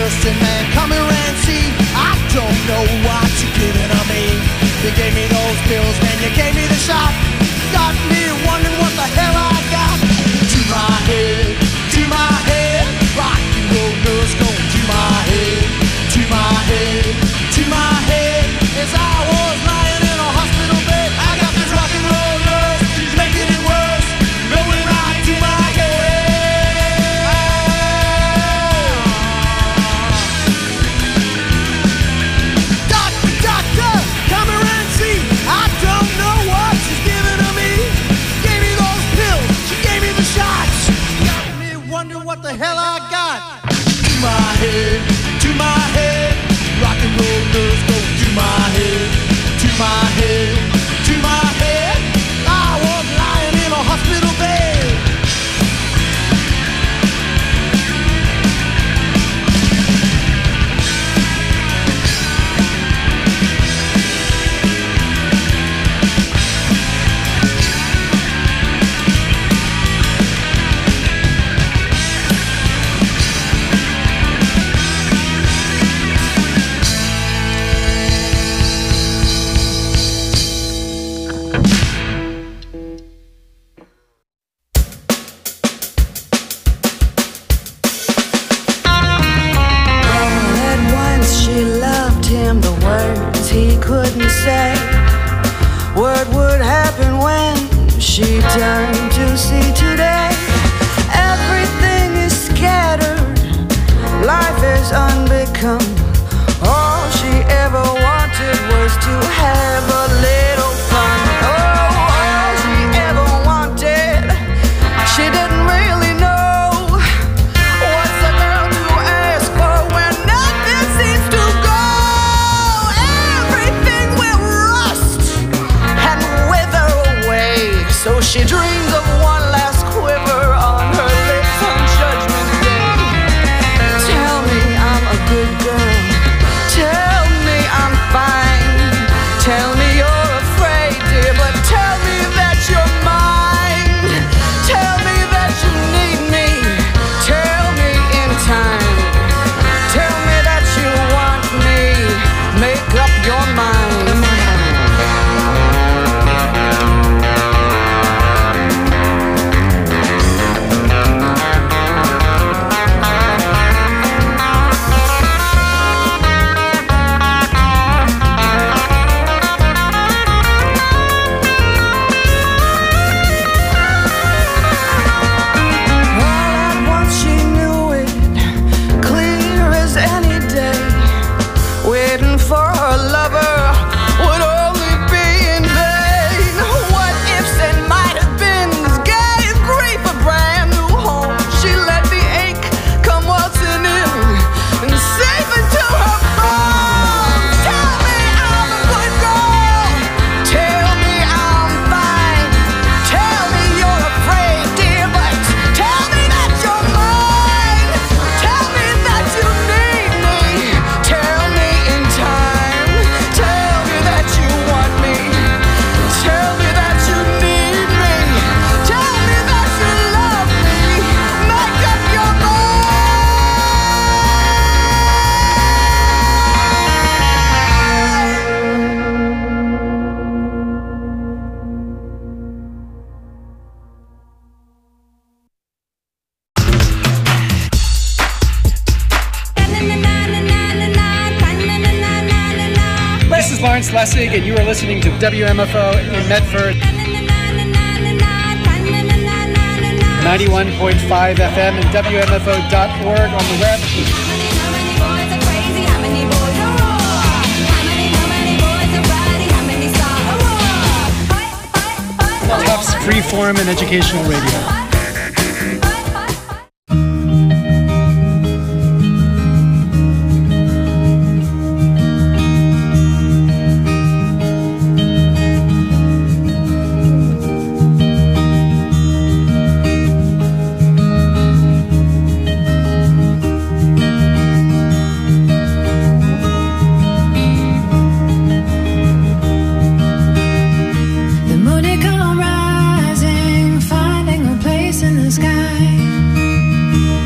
listen, man, come here and see. I don't know what you're giving to me. You gave me those pills, man, you gave me the shot. Got me wondering what the hell I got. To my head, rock and roll girls go to my head, to my head, to my head. As I was lying in a hospital bed, I got this rock and roll nurse, she's making it worse, going right to my head. Doctor, come here and see. I don't know what she's giving to me. Gave me those pills, she gave me the shots. Got me wondering what the hell I got. To my head, rock and roll girls go to my head, to my head, to my head. I was lying in a hospital bed. He couldn't say what would happen when she turned to see today. Everything is scattered, life is unbecome. All she ever wanted was to have a little fun. Oh, all she ever wanted, she didn't really know. What's a girl to ask for when nothing seems to go? So she dreams of one last quiver on her lips on Judgment Day. Tell me I'm a good girl. Tell me I'm fine. Tell me you're afraid, dear, but tell me that you're mine. Tell me that you need me. Tell me in time. Tell me that you want me. Make up your mind. Lessig, and you are listening to WMFO in Medford, 91.5 FM and WMFO.org on the web. Tufts Freeform and Educational Radio. Rising, finding a place in the sky.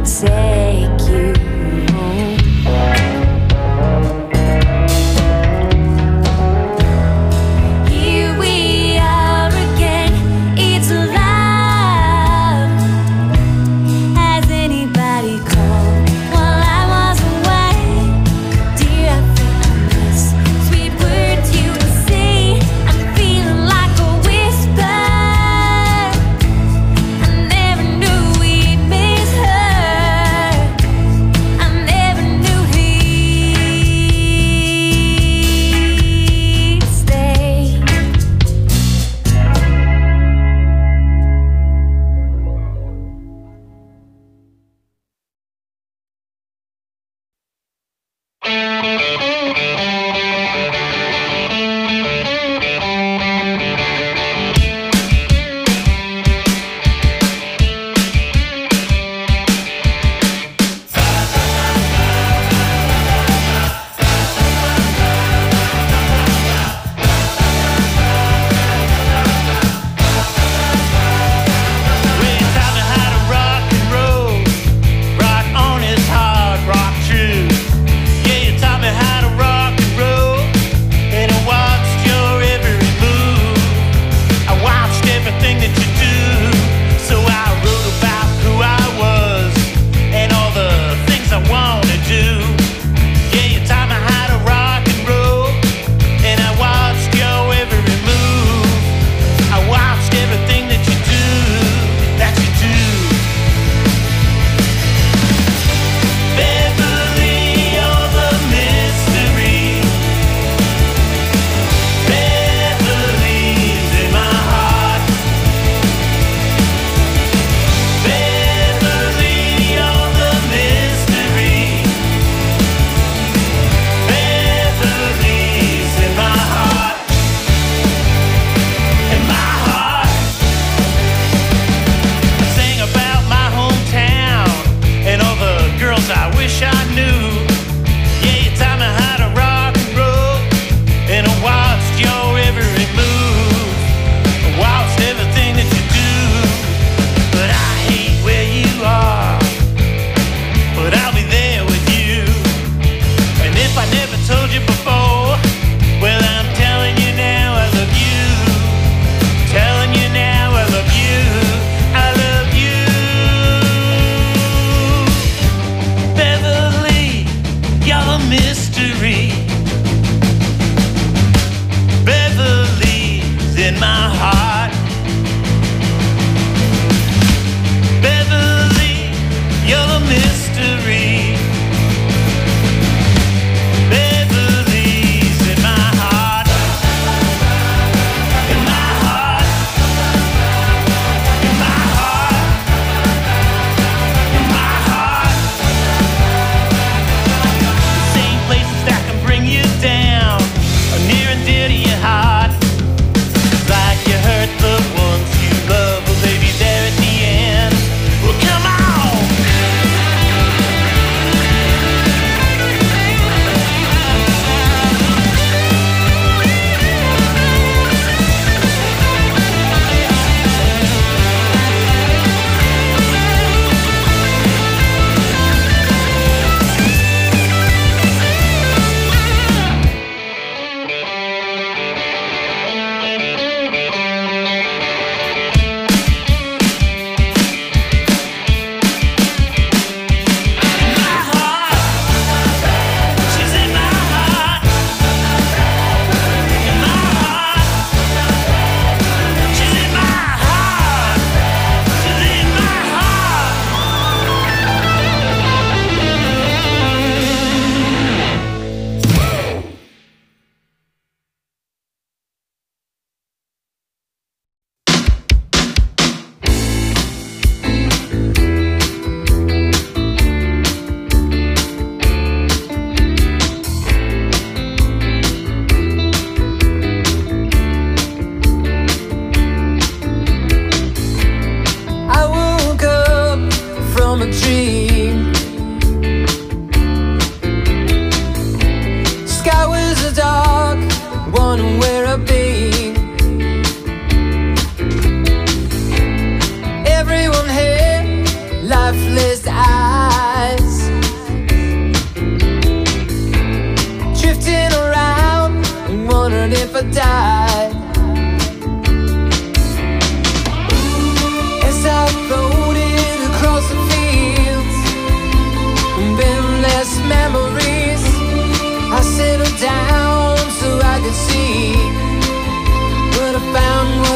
take you home. Here we are again, it's alive. Has anybody called while I was away? Dear, I think I miss sweet words you would say. I'm feeling like a whisper. I never knew we'd miss her. I never knew he'd stay. lifeless eyes.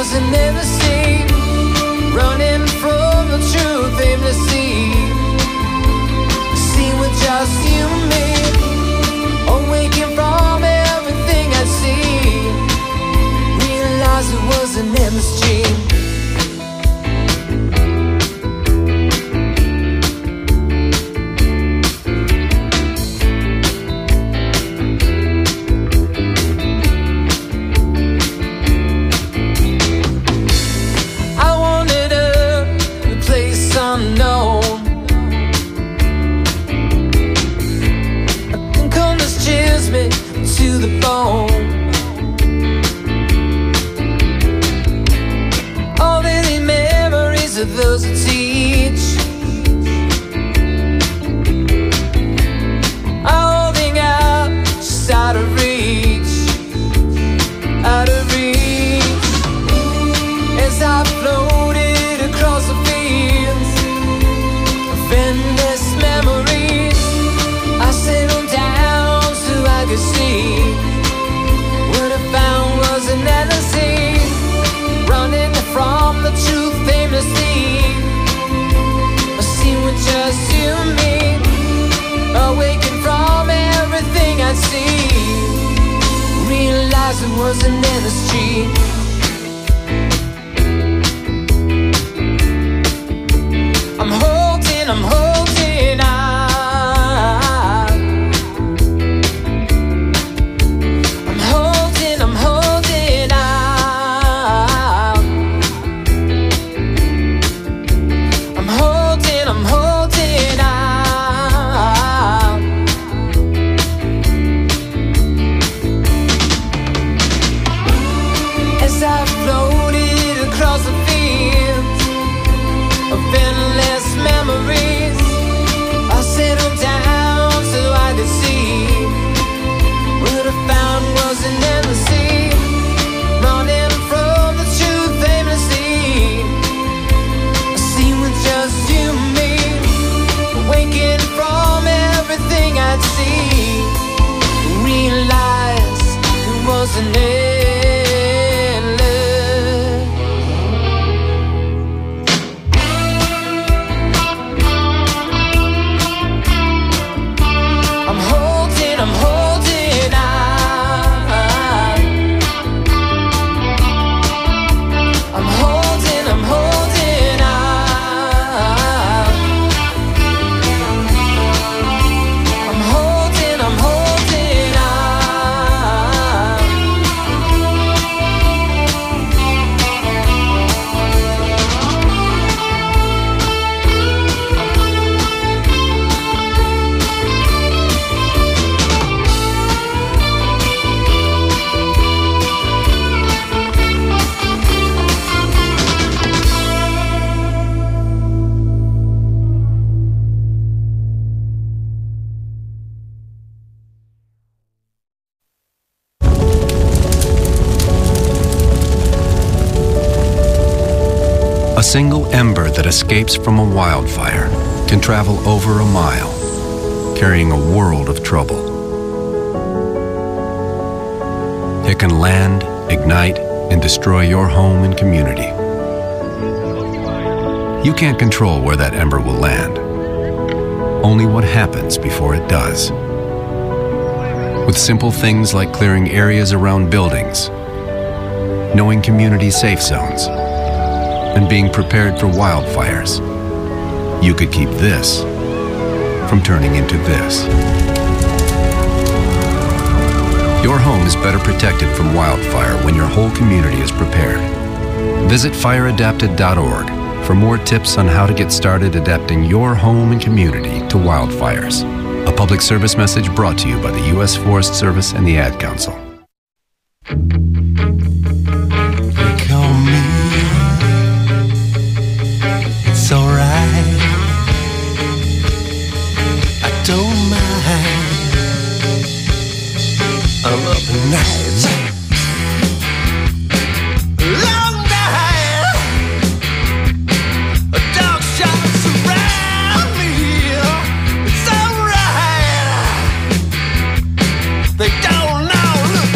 was an endlessly running from the truth aimlessly. See with just you and me, awaking from everything I see. Realized it was an endless dream. To the bone, all the memories of those who teach are holding out, just out of reach, out of reach. As I floated across the fields of endless memories, I settled down so I could see. What I found was an endlessly running from the truth aimlessly. I see with just you and me, awaken from everything I see. Realized it was an endless dream. I'm holding on. Wasn't endless. I'm holding on. I'm holding on. I'm holding on. A single ember that escapes from a wildfire can travel over a mile, carrying a world of trouble. It can land, ignite, and destroy your home and community. You can't control where that ember will land, only what happens before it does. With simple things like clearing areas around buildings, knowing community safe zones, and being prepared for wildfires, you could keep this from turning into this. Your home is better protected from wildfire when your whole community is prepared. Visit fireadapted.org for more tips on how to get started adapting your home and community to wildfires. A public service message brought to you by the U.S. Forest Service and the Ad Council. It's alright, I don't mind. I'm up at night, long night. Dog shots around me. It's alright. They don't know. Look.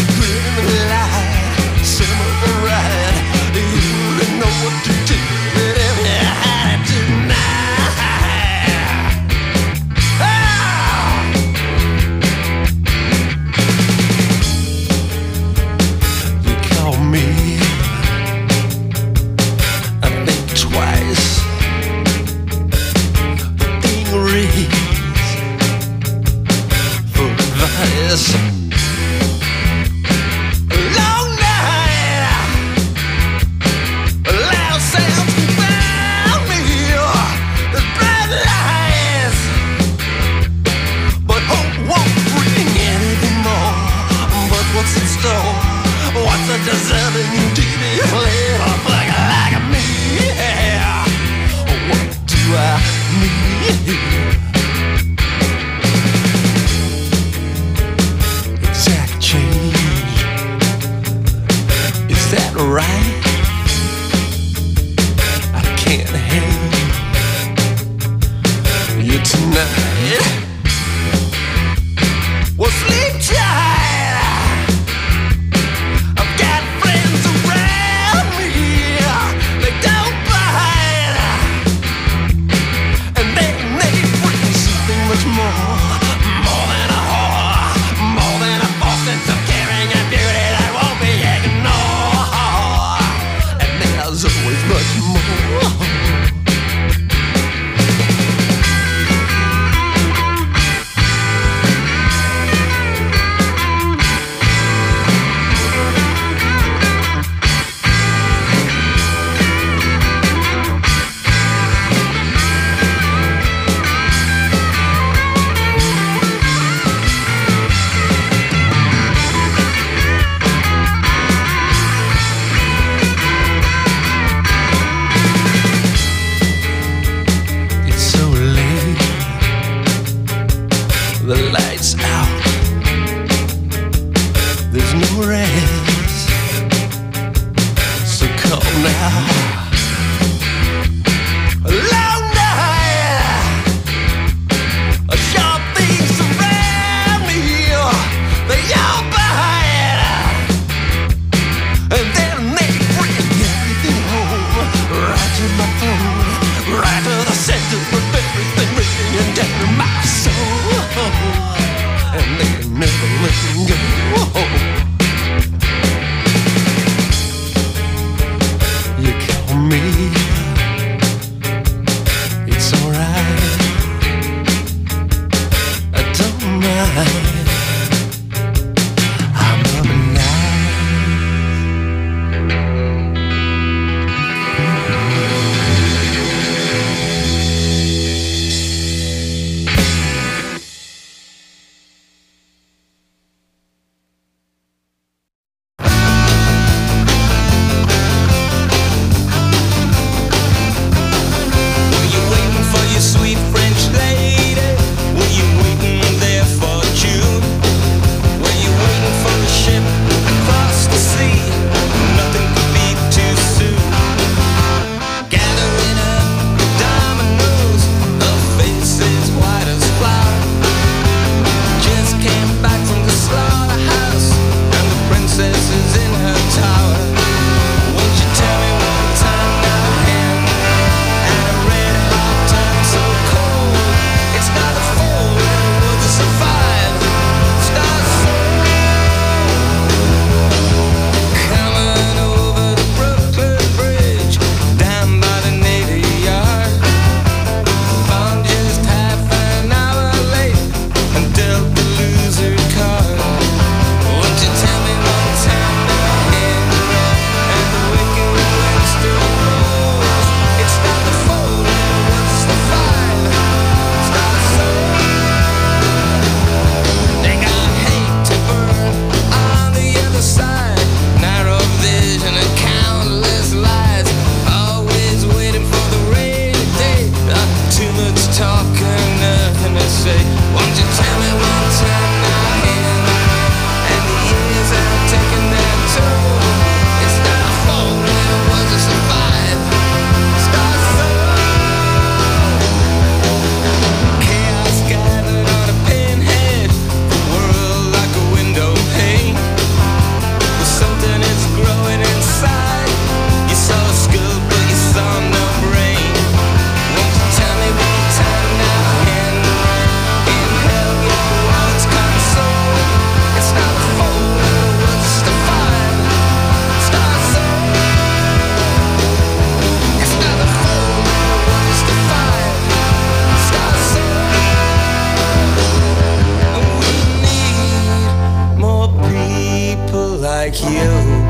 like you.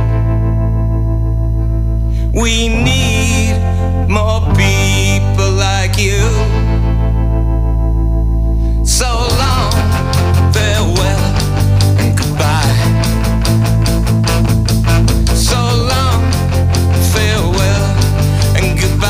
We need more people like you. So long, farewell and goodbye. So long, farewell and goodbye.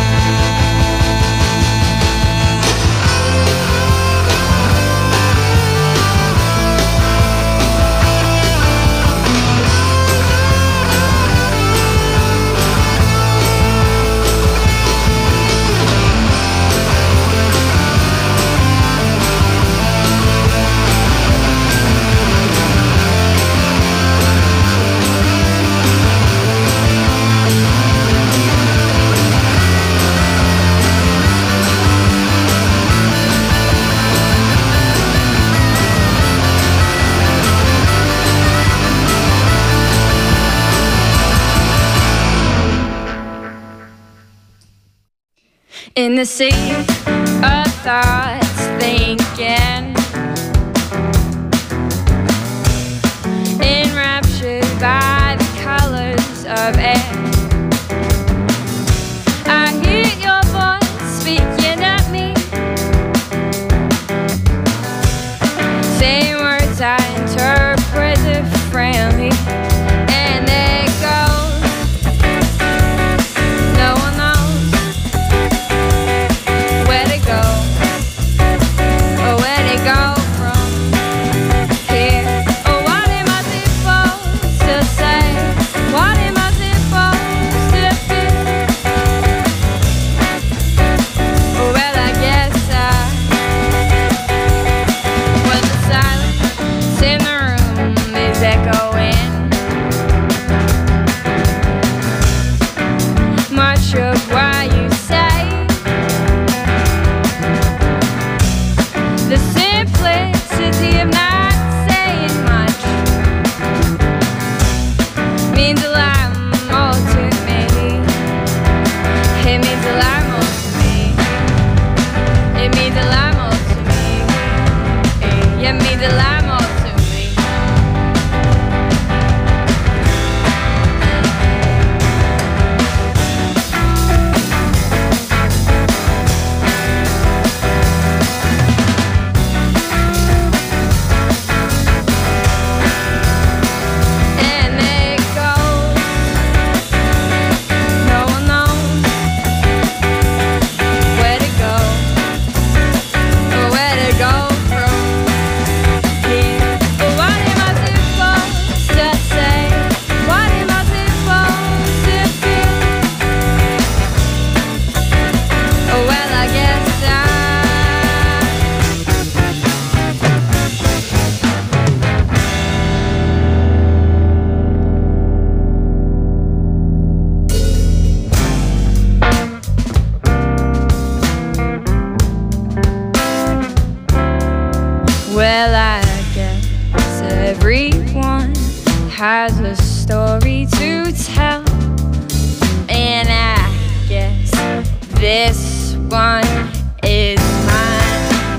In the sea of thoughts thinking, enraptured by the colors of air, I hear your voice speaking at me, saying words I interpret differently. And it goes, no one knows where to go, or where to go from here. Or what am I supposed to say? What am I supposed to feel? Well, I guess when the silence in the room is echoing, much of what you say, the simplicity of not saying much means a lot more to me. It means a lot more to me. It means a lot more to me. It means a lot more to me. And it goes, no one knows where to go, or where to go from here. But what am I supposed to say? What am I supposed to feel? Oh, well, I guess well, I guess everyone has a story to tell, and I guess this one is mine.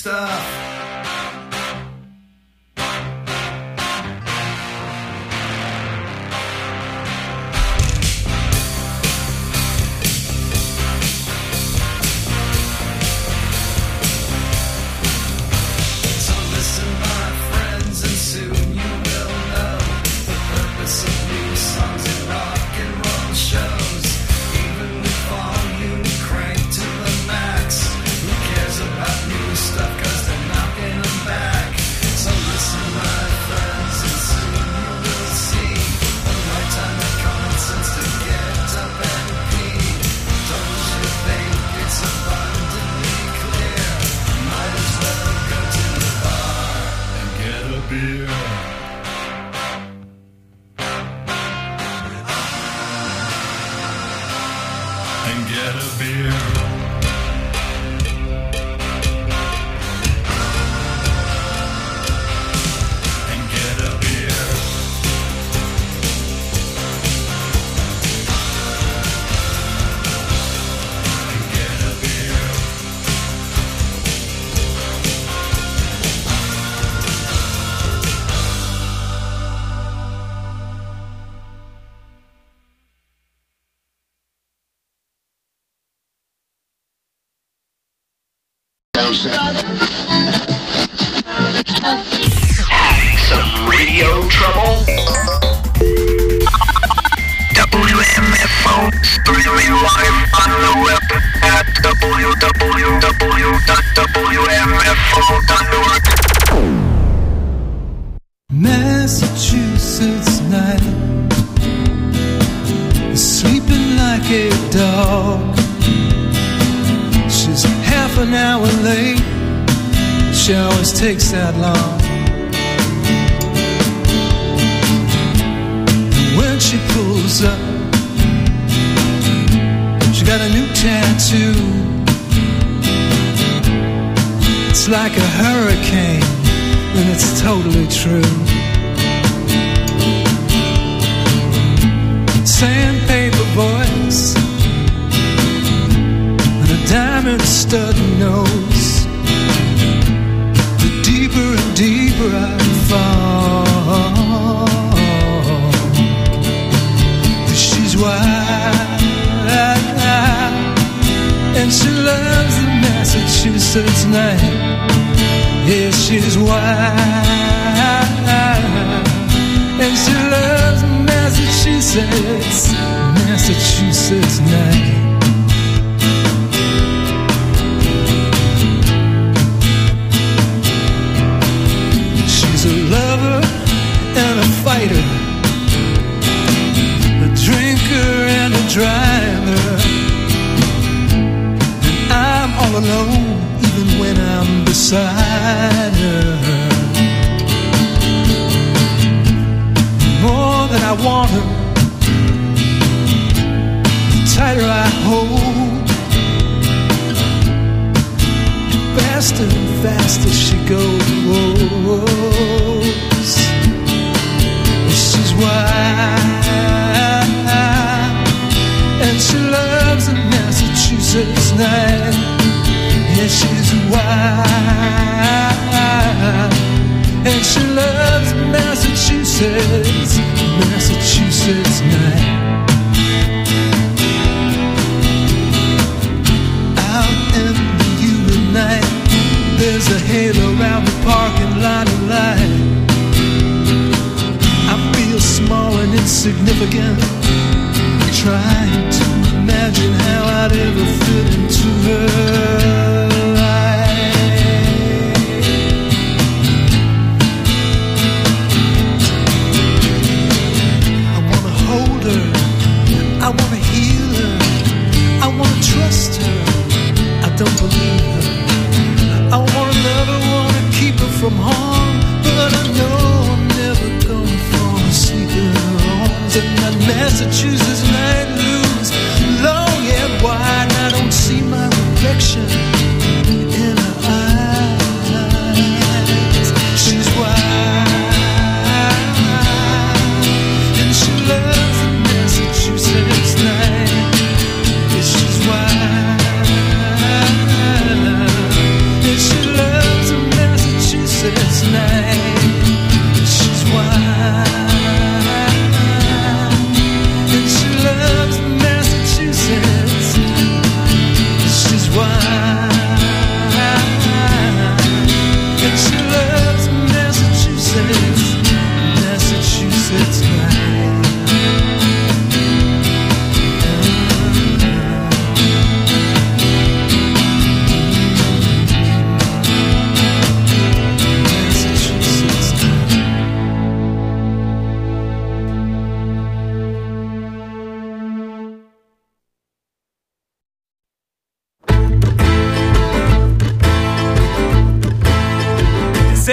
stuff. Having some radio trouble? WMFO streaming live on the web at www.wmfo.org. Massachusetts night, sleeping like a dog. She's half an hour late. She always takes that long. And when she pulls up, she got a new tattoo. It's like a hurricane, and it's totally true. Sandpaper voice and a diamond stud nose. The deeper and deeper I fall, she's wild, and she loves the Massachusetts night. Yeah, she's wild, and she loves Massachusetts night. She's a lover and a fighter, a drinker and a driver, and I'm all alone even when I'm beside her. More than I want her, the tighter I hold. Faster and faster she goes. She's wild, and she loves the Massachusetts night. Yeah, she's wild, and she loves Massachusetts night. Out in the Utah night, there's a halo around the parking lot of light. I feel small and insignificant, trying to imagine how I'd ever fit into her life. I wanna hold her, I wanna heal her, I wanna trust her, I don't believe her. I wanna love her, wanna keep her from harm, but I know I'm never gonna fall asleep in her arms. And that Massachusetts night looms long and wide, and I don't see my reflection in her eyes. She's wild, and she loves the Massachusetts night. Yeah, she's wild, and she loves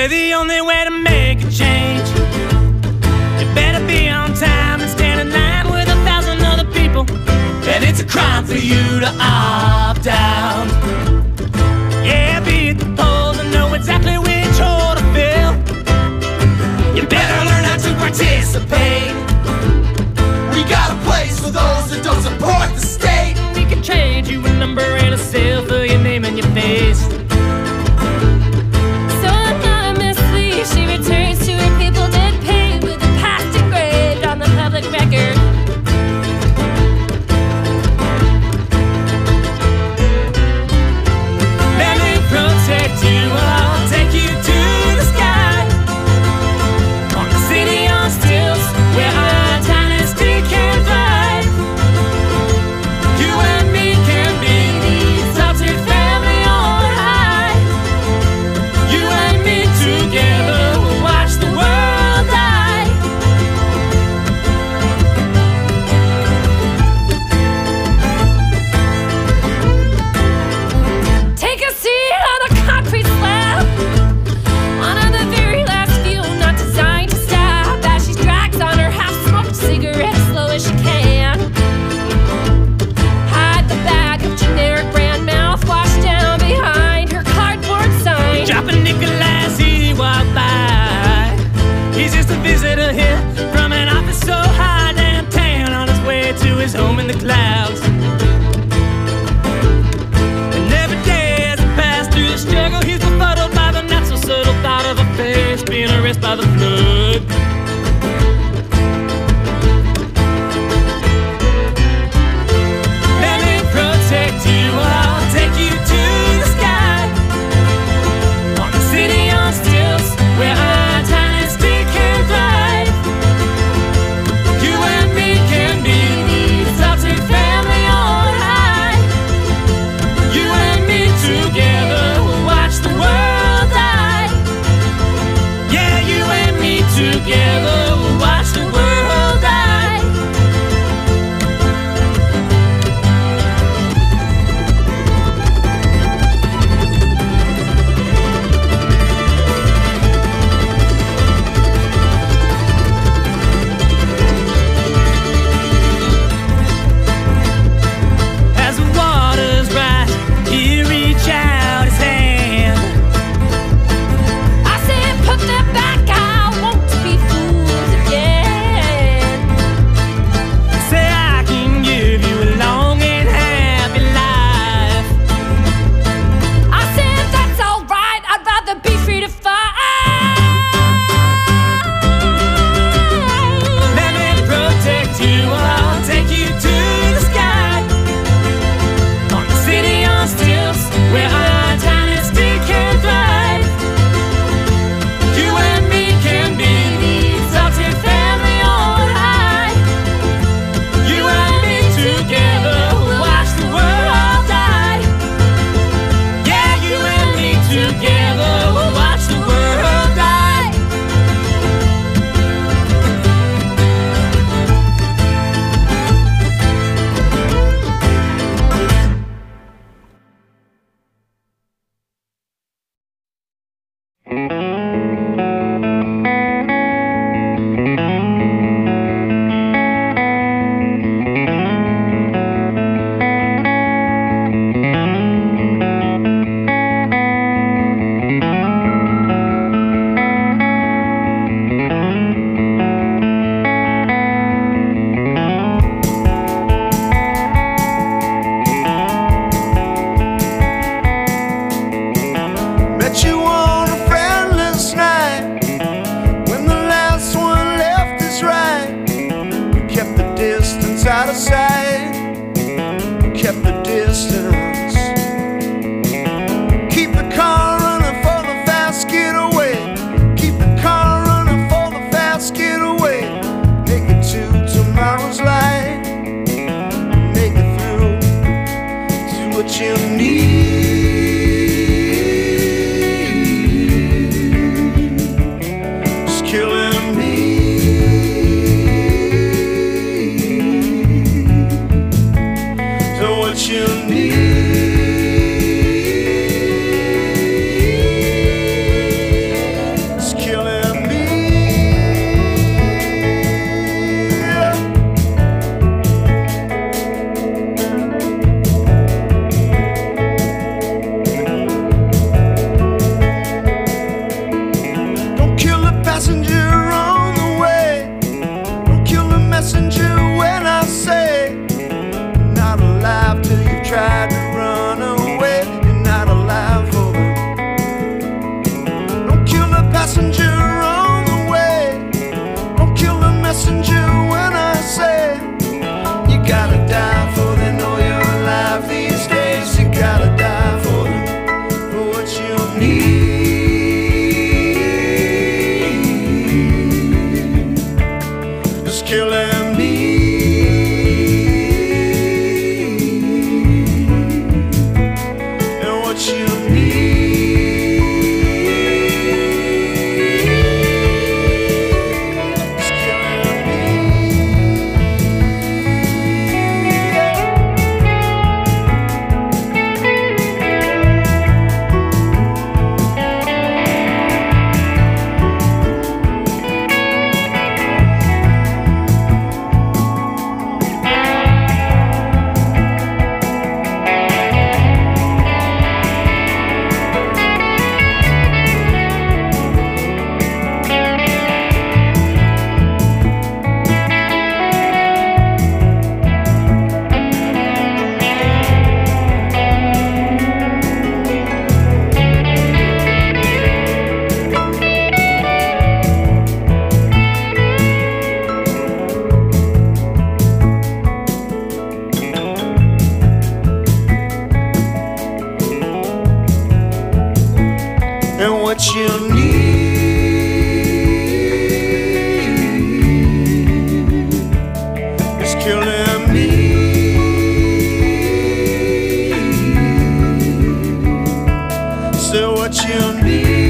We're the only way to make a change. You better be on time and stand in line with 1,000 other people. And it's a crime for you to opt out. Yeah, be at the polls and know exactly which hole to fill. You better learn how to participate. We got a place for those that don't support the state. We can trade you a number and a cell for your name and your face. So anonymously she returns to her people dead paid, with the past engraved on the public record. Let me protect you, I'll take you to the sky. On the city on stilts, where our dynasty can thrive. You and me can be the exalted family on high. You and me together will watch the world die. Take a seat on a concrete slab, one of the very last few not designed to stab, as she drags on her half-smoked cigarette slow as she can. Hide the bag of generic brand mouthwash down behind her cardboard sign. Drop a nickel as he walked by. He's just a visitor here from an office so high downtown, on his way to his home in the clouds. And every day as he passed through the struggle, he's befuddled by the not so subtle thought of a face being erased by the flood. Let me protect you, I'll take you to the sky. On the city on stilts, where our dynasty can thrive. You and me can be the exalted family on high. You and me together will watch the world die. Yeah, you and me together will watch the world die. As the waters rise, he reach out his hand. I said, put that back, I want to be fooled again. Say I can give you a long and happy life. I said, that's alright, I'd rather be free to fight. Let me protect you, I'll take you to the sky. On the city on stilts, where our dynasty can thrive. You and me can be the exalted family on high. You and me together will watch the world die. Yeah, you and me together will watch the world die. Met you on a friendless night when the last one left his right. We kept the distance out of sight. Kept the distance. Keep the car running for the fast getaway. Keep the car running for the fast getaway. Make it to tomorrow's light. Make it through to what you need. Killing me. killing me. Say what you need.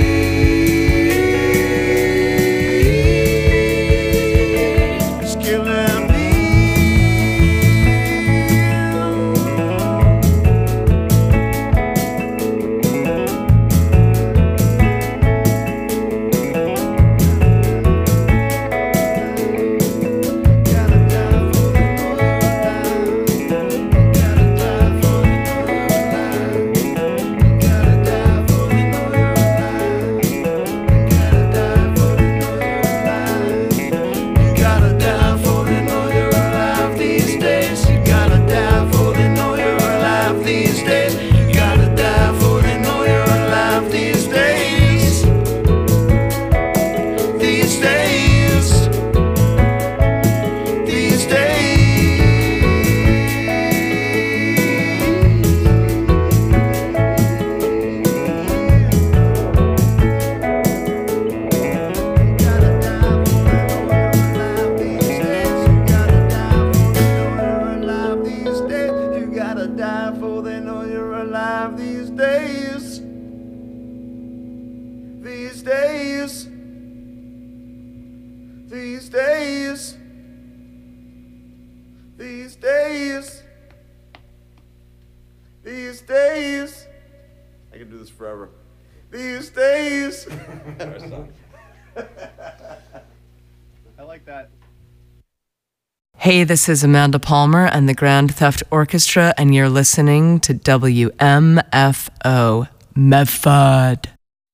I can do this forever. These days. I like that. Hey, this is Amanda Palmer and the Grand Theft Orchestra, and you're listening to WMFO Medford.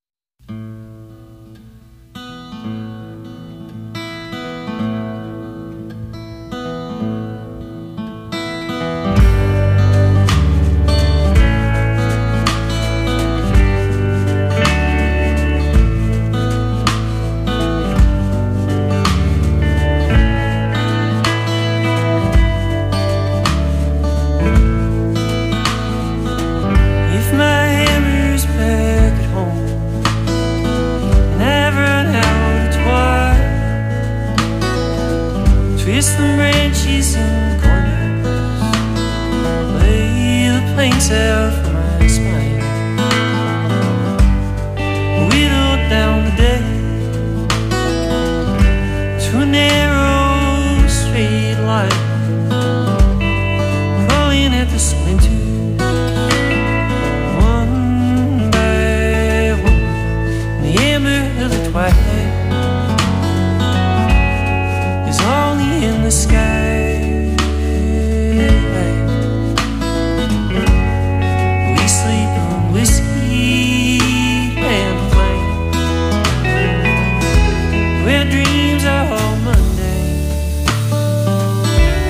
Twist the branches and corners, lay the planks out for my spine, whittle down the day to a narrow straight line, crawling at the splinters.